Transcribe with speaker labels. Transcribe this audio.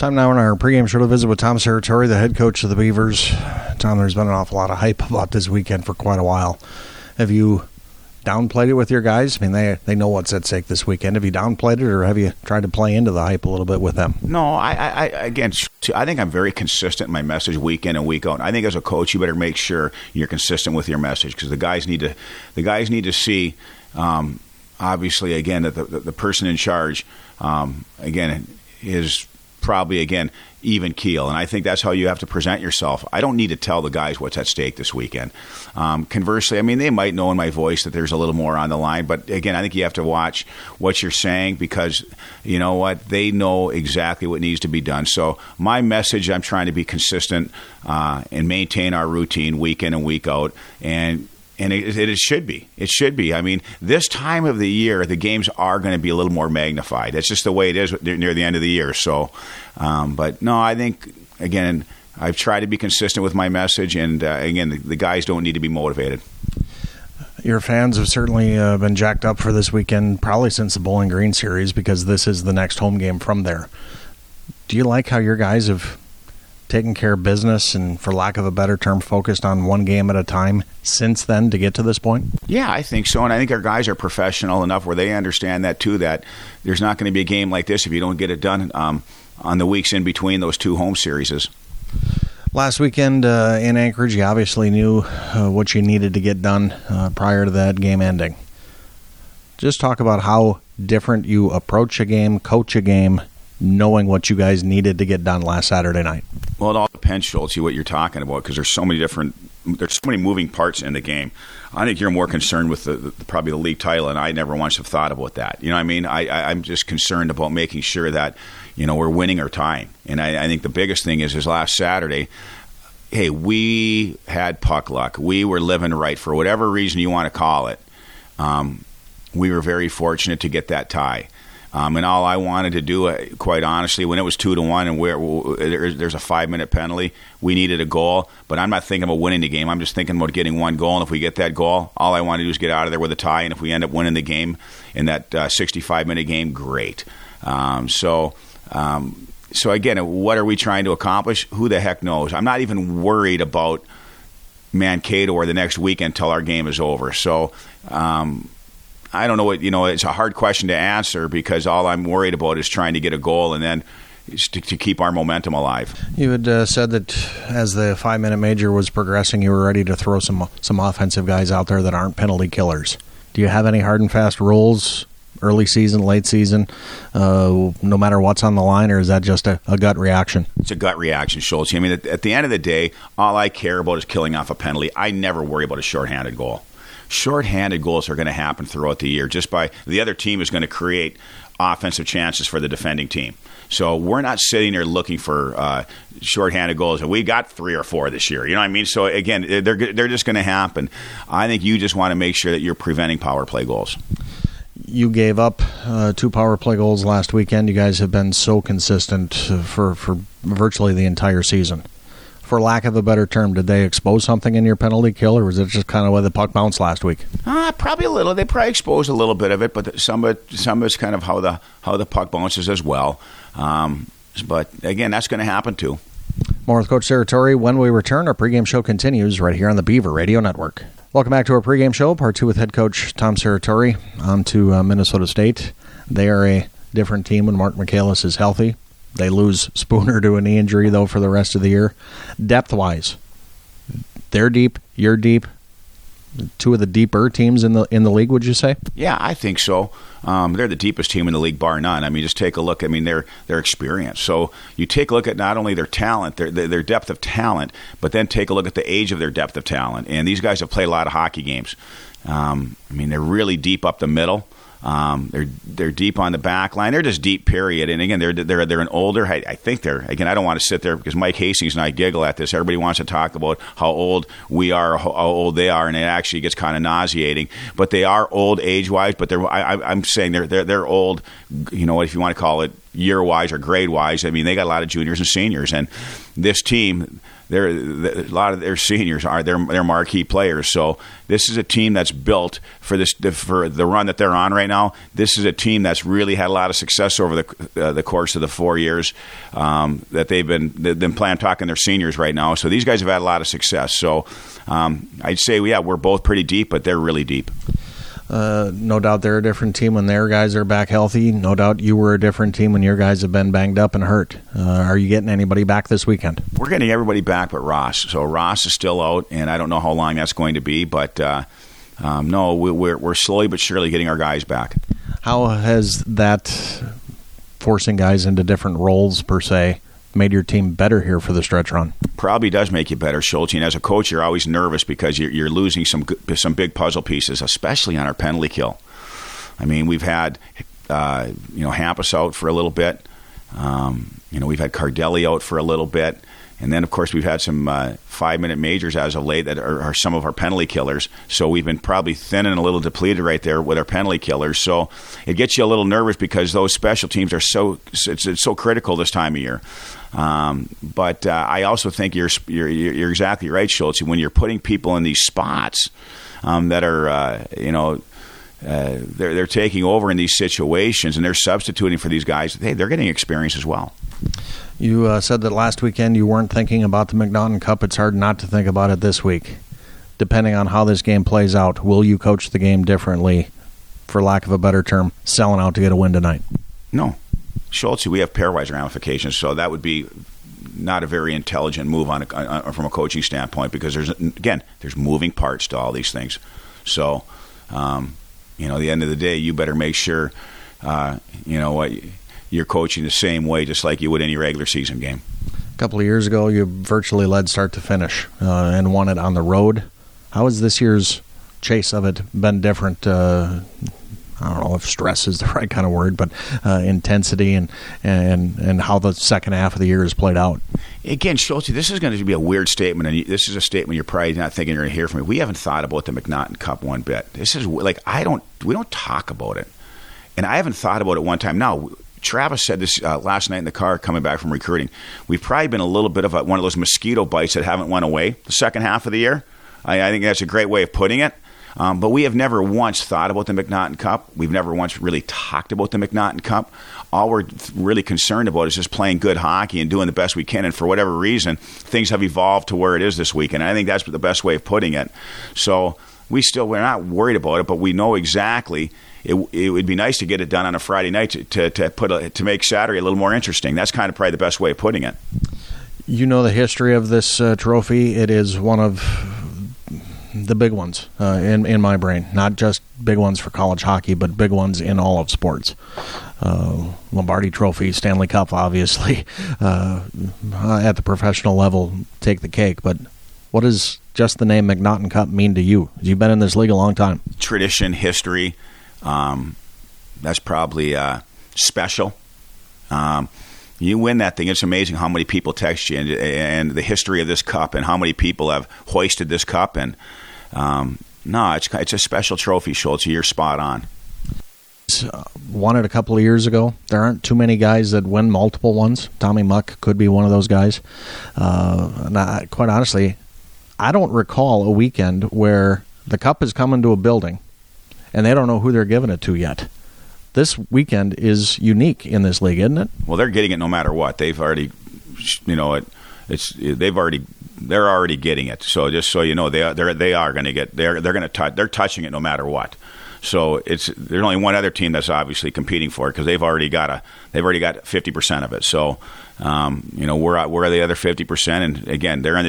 Speaker 1: Time now in our pregame show to visit with Tom Serratore, the head coach of the Beavers. Tom, there's been an awful lot of hype about this weekend for quite a while. Have you downplayed it with your guys? I mean, they know what's at stake this weekend. Have you downplayed it, or have you tried to play into the hype a little bit with them?
Speaker 2: No, I think I'm very consistent in my message week in and week out. I think as a coach, you better make sure you're consistent with your message, because the guys need to see, obviously, again, that the person in charge, again, is probably, again, even keel. And I think that's how you have to present yourself. I don't need to tell the guys what's at stake this weekend. Conversely, I mean, they might know in my voice that there's a little more on the line. But, again, I think you have to watch what you're saying, because, you know what, they know exactly what needs to be done. So my message, I'm trying to be consistent and maintain our routine week in and week out. And it should be. It should be. I mean, this time of the year, the games are going to be a little more magnified. That's just the way it is near the end of the year. So, but no, I think, again, I've tried to be consistent with my message, and again, the guys don't need to be motivated.
Speaker 1: Your fans have certainly been jacked up for this weekend, probably since the Bowling Green series, because this is the next home game from there. Do you like how your guys have taken care of business and, for lack of a better term, focused on one game at a time since then to get to this point?
Speaker 2: Yeah, I think so. And I think our guys are professional enough where they understand that, too, that there's not going to be a game like this if you don't get it done on the weeks in between those two home series.
Speaker 1: Last weekend in Anchorage, you obviously knew what you needed to get done prior to that game ending. Just talk about how different you approach a game, coach a game, knowing what you guys needed to get done last Saturday night.
Speaker 2: Well, it all depends, Schultz, what you're talking about, because there's so many moving parts in the game. I think you're more concerned with probably the league title, and I never once have thought about that. You know what I mean? I'm just concerned about making sure that, you know, we're winning or tying. And I think the biggest thing is last Saturday, hey, we had puck luck. We were living right, for whatever reason you want to call it. We were very fortunate to get that tie. And all I wanted to do, quite honestly, when it was 2-1 and there's a 5-minute penalty, we needed a goal. But I'm not thinking about winning the game. I'm just thinking about getting one goal. And if we get that goal, all I want to do is get out of there with a tie. And if we end up winning the game in that 65-minute game, great. So again, what are we trying to accomplish? Who the heck knows? I'm not even worried about Mankato or the next weekend until our game is over. So I don't know what, it's a hard question to answer, because all I'm worried about is trying to get a goal and then to keep our momentum alive.
Speaker 1: You had said that as the 5-minute major was progressing, you were ready to throw some offensive guys out there that aren't penalty killers. Do you have any hard and fast rules, early season, late season, no matter what's on the line, or is that just a gut reaction?
Speaker 2: It's a gut reaction, Schultz. I mean, at the end of the day, all I care about is killing off a penalty. I never worry about a shorthanded goal. Short-handed goals are going to happen throughout the year. Just by the other team is going to create offensive chances for the defending team. So we're not sitting there looking for short-handed goals. And we got 3 or 4 this year. You know what I mean? So again, they're just going to happen. I think you just want to make sure that you're preventing power play goals.
Speaker 1: You gave up 2 power play goals last weekend. You guys have been so consistent for virtually the entire season. For lack of a better term, did they expose something in your penalty kill, or was it just kind of where the puck bounced last week?
Speaker 2: Probably a little. They probably exposed a little bit of it, but some of it's kind of how the puck bounces as well. But again, that's going to happen too.
Speaker 1: More with Coach Serratore when we return. Our pregame show continues right here on the Beaver Radio Network. Welcome back to our pregame show, part 2 with head coach Tom Serratore. On to Minnesota State. They are a different team when Mark Michaelis is healthy. They lose Spooner to a knee injury, though, for the rest of the year. Depth-wise, they're deep, you're deep. 2 of the deeper teams in the league, would you say?
Speaker 2: Yeah, I think so. They're the deepest team in the league, bar none. I mean, just take a look. I mean, their experience. So you take a look at not only their talent, their depth of talent, but then take a look at the age of their depth of talent. And these guys have played a lot of hockey games. I mean, they're really deep up the middle. They're deep on the back line. They're just deep, period. And again, they're an older. I think they're, again, I don't want to sit there because Mike Hastings and I giggle at this. Everybody wants to talk about how old we are, how old they are, and it actually gets kind of nauseating. But they are old age-wise. But I'm saying they're old. You know, if you want to call it year-wise or grade-wise. I mean, they got a lot of juniors and seniors, and this team, a lot of their seniors are their marquee players. So this is a team that's built for the run that they're on right now. This is a team that's really had a lot of success over the course of the 4 years that they've been playing, talking their seniors right now. So these guys have had a lot of success. So I'd say, we're both pretty deep, but they're really deep.
Speaker 1: No doubt they're a different team when their guys are back healthy. No doubt you were a different team when your guys have been banged up and hurt. Are you getting anybody back this weekend?
Speaker 2: We're getting everybody back but Ross. So Ross is still out, and I don't know how long that's going to be. But no, we're slowly but surely getting our guys back.
Speaker 1: How has that forcing guys into different roles, per se, made your team better here for the stretch run?
Speaker 2: Probably does make you better, Schulte. And as a coach, you're always nervous because you're losing some big puzzle pieces, especially on our penalty kill. I mean, we've had Hampus out for a little bit. We've had Cardelli out for a little bit. And then, of course, we've had some 5-minute majors as of late that are some of our penalty killers. So we've been probably thin and a little depleted right there with our penalty killers. So it gets you a little nervous because those special teams are it's so critical this time of year. But I also think you're exactly right, Schulte. When you're putting people in these spots that are they're taking over in these situations and they're substituting for these guys, they're getting experience as well.
Speaker 1: You said that last weekend you weren't thinking about the McNaughton Cup. It's hard not to think about it this week. Depending on how this game plays out, will you coach the game differently, for lack of a better term, selling out to get a win tonight?
Speaker 2: No. Schulte, we have pairwise ramifications, so that would be not a very intelligent move from a coaching standpoint because there's moving parts to all these things. So, at the end of the day, you better make sure, you're coaching the same way just like you would any regular season game.
Speaker 1: A couple of years ago, you virtually led start to finish and won it on the road. How has this year's chase of it been different? I don't know if stress is the right kind of word, but intensity and how the second half of the year has played out.
Speaker 2: Again, Schulte, this is going to be a weird statement, and this is a statement you're probably not thinking you're going to hear from me. We haven't thought about the McNaughton Cup one bit. This is like we don't talk about it, and I haven't thought about it one time. Now, Travis said this last night in the car coming back from recruiting. We've probably been a little bit of one of those mosquito bites that haven't went away the second half of the year. I think that's a great way of putting it. But we have never once thought about the McNaughton Cup. We've never once really talked about the McNaughton Cup. All we're really concerned about is just playing good hockey and doing the best we can. And for whatever reason, things have evolved to where it is this week. And I think that's the best way of putting it. So we're not worried about it, but we know exactly it would be nice to get it done on a Friday night to make Saturday a little more interesting. That's kind of probably the best way of putting it.
Speaker 1: You know the history of this trophy. It is one of the big ones in my brain. Not just big ones for college hockey, but big ones in all of sports. Lombardi Trophy, Stanley Cup, obviously, at the professional level, take the cake. But what does just the name McNaughton Cup mean to you? You've been in this league a long time.
Speaker 2: Tradition, history. That's probably special. You win that thing, it's amazing how many people text you and the history of this cup and how many people have hoisted this cup. And it's a special trophy, Schulte. You're spot on.
Speaker 1: Won it a couple of years ago. There aren't too many guys that win multiple ones. Tommy Muck could be one of those guys. Quite honestly, I don't recall a weekend where the cup has come into a building and they don't know who they're giving it to yet. This weekend is unique in this league, isn't it?
Speaker 2: Well, they're getting it no matter what. They've already, they're already getting it. So just so you know, they are going to get. They're touching it no matter what. So there's only one other team that's obviously competing for it because they've already got 50% of it. So we're the other 50%, and again, they're in